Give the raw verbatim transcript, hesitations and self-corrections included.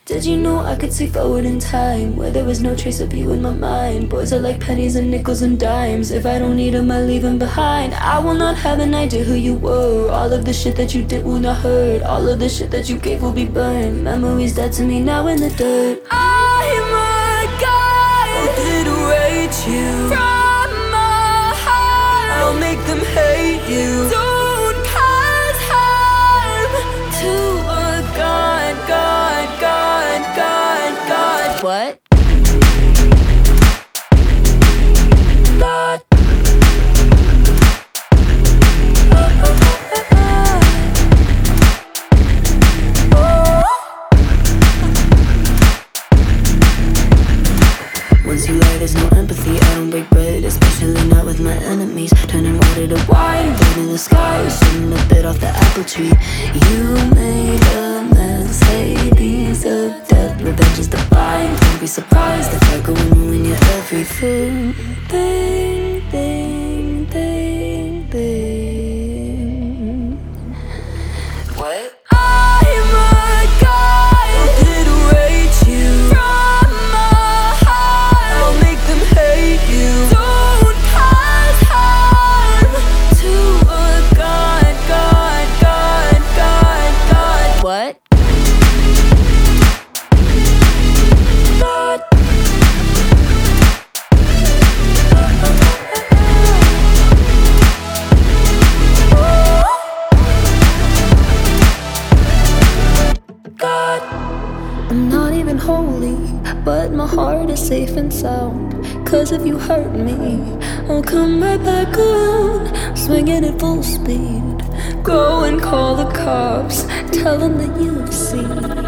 Did you know I could see forward in time, where there was no trace of you in my mind? Boys are like pennies and nickels and dimes. If I don't need them, I leave them behind. I will not have an idea who you were. All of the shit that you did will not hurt. All of the shit that you gave will be burned. Memories dead to me now in the dirt. I'm a guy who obliterate you from my heart. I'll make them hate you. Don't cause harm to a god, god, god, god, god. What? God. Once you lie, there's no empathy. I don't break bread, especially not with my enemies. Turning water to wine, blood in the sky. Shouldn't have bit off the apple tree. You made a mess, Hades of death. Revenge is divine. Don't be surprised if I go and ruin your everything. Thing, thing, thing, thing. What? I'm a guy who obliterate you from my heart. I'll make them hate you. Don't cause harm to a god, god, god, god, god. What? God. God. I'm not even holy, but my heart is safe and sound. Cause if you hurt me, I'll come right back around, swinging at full speed. Go and call the cops, tell them that you've seen